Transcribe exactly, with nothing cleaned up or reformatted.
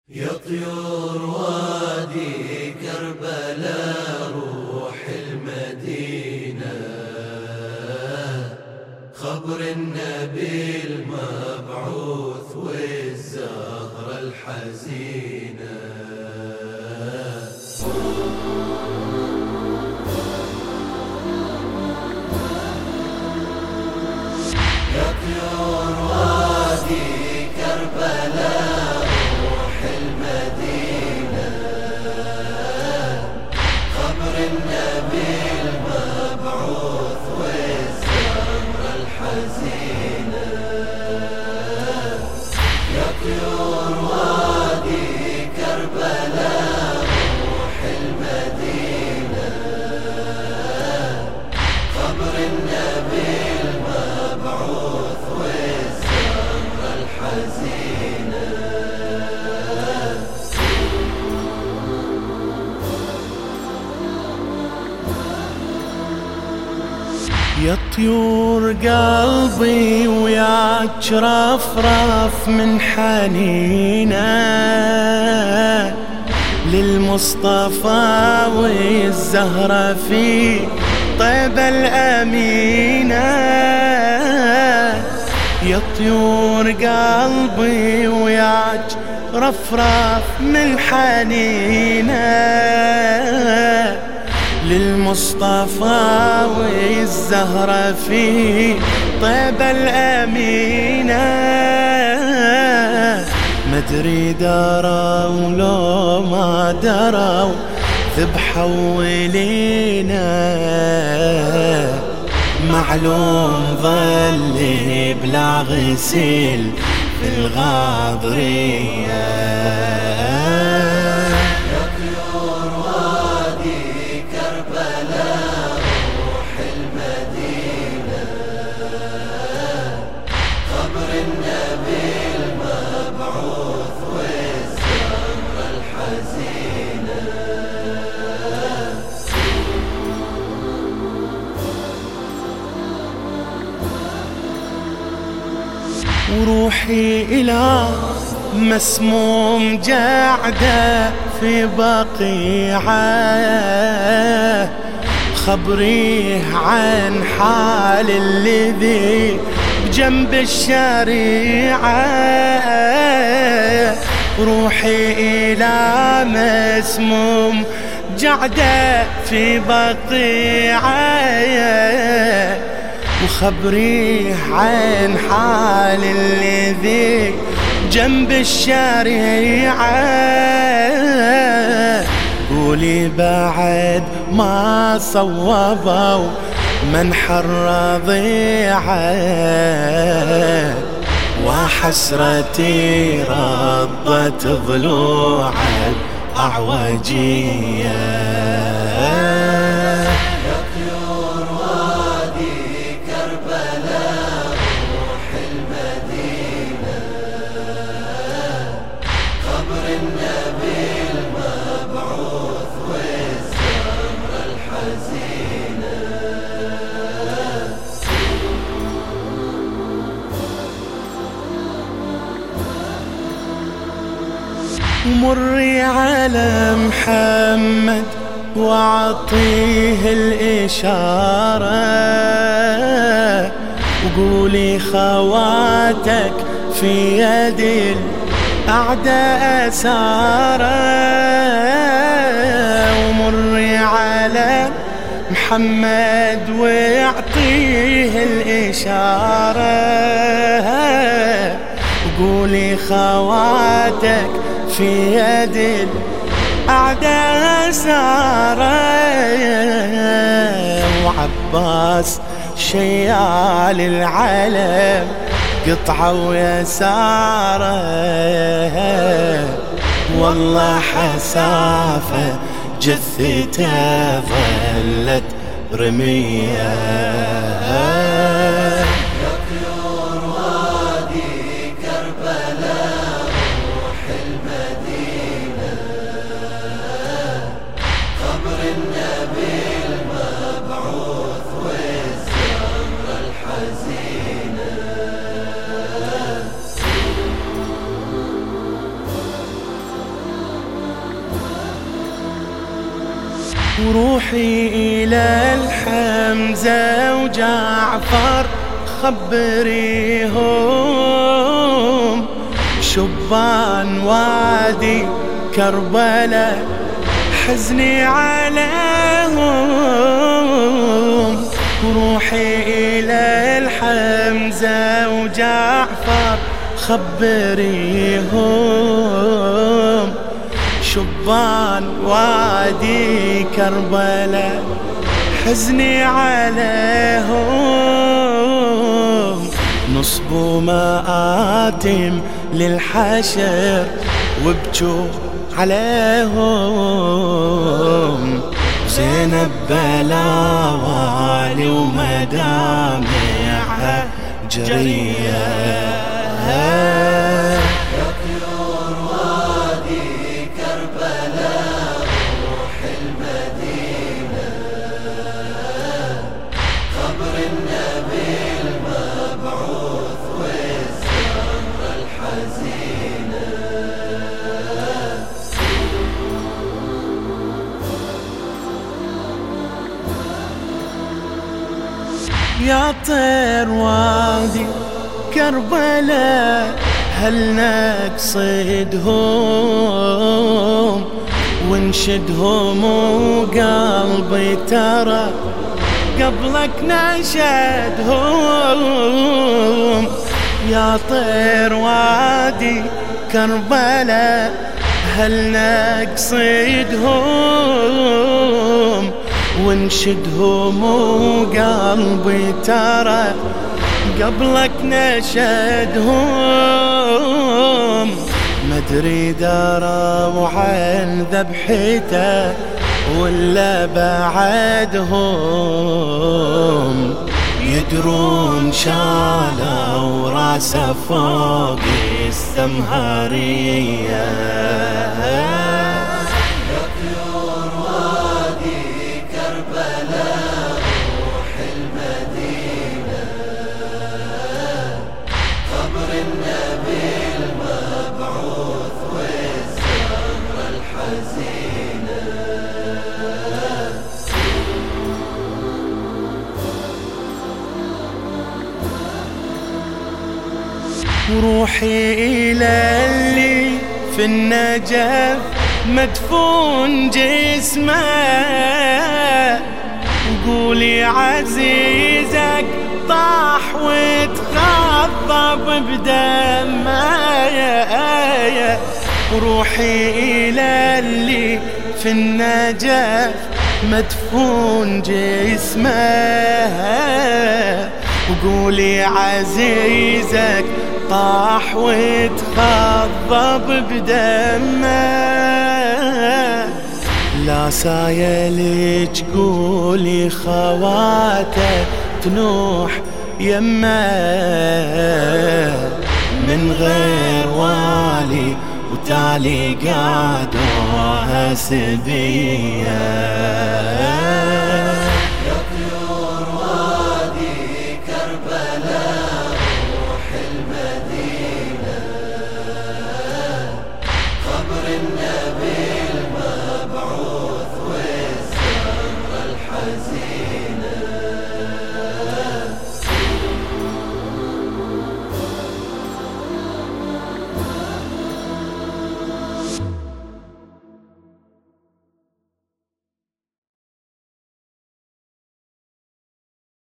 يا طيور وادي كربلاء روح المدينة، خبر النبي المبعوث والزهرة الحزينة. يا طيور وادي كربلاء روح المدينة، خبر النبي المبعوث والزهرة الحزينة. يا طيور وادي كربلاء روح المدينة، خبر النبي المبعوث والزهرة الحزينة. يا طيور قلبي وياك رفرف من حنينه للمصطفى والزهرة في طيبة الأمينة. يا طيور قلبي وياك رفرف من حنينه للمصطفى والزهرة في طيبة الأمينة. مدري دروا لو ما دروا ذبحوا ولينا، معلوم ظل بلا غسيل في الغاضرية. وروحي إلى مسموم جعده في بقيعه، خبريه عن حال الذي بجنب الشريعة. روحي إلى مسموم جعده في بقيعه، وخبريه عن حال الذي جنب الشريعة. قولي بعد ما صوبوا منحر رضيعه، وحسرتي رضت ضلوع الأعوجية. ومري على محمد واعطيه الإشارة، وقولي خواتك في يد الأعداء أسارة. ومري على محمد واعطيه الإشارة، وقولي خواتك في يد الأعداء سارة. وعباس شيال العلم قطعوا يساره، والله حسافة جثته ظلت رمية. وروحي إلى الحمزة وجعفر خبريهم، شبان وادي كربلاء حزني عليهم. وروحي إلى الحمزة وجعفر خبريهم، شبان وادي كربلاء حزني عليهم. نصبوا مآتم للحشر وبجوا عليهم، زينب بلا والي ومدامعها جرية. يا طيور وادي كربلاء روح المدينة، قبر النبي المبعوث والزهرة الحزينة. يا طير وادي كربلاء هل نقصدهم ونشدهم وقلبي ترى قبلك نشدهم. يا طير وادي كربلاء هل نقصدهم ونشدهم وقلبي ترى قبلك نشدهم. مدري دروا عن ذبحته ولا بعدهم، يدرون شالوا راسه فوق السمهرية. يا طيور وادي كربلاء روح المدينة، قبر النبي المبعوث والزهرة الحزينة. وروحي إلى اللي في النجف مدفون جسمه، وقولي عزيزك طاح وتخضب بدمه. وروحي إلى اللي في النجف مدفون جسمه، وقولي عزيزك طاح وتخضب بدمه. لا سايلك قولي خواته تنوح يمه، من غير والي وتالي قادوها سبيه.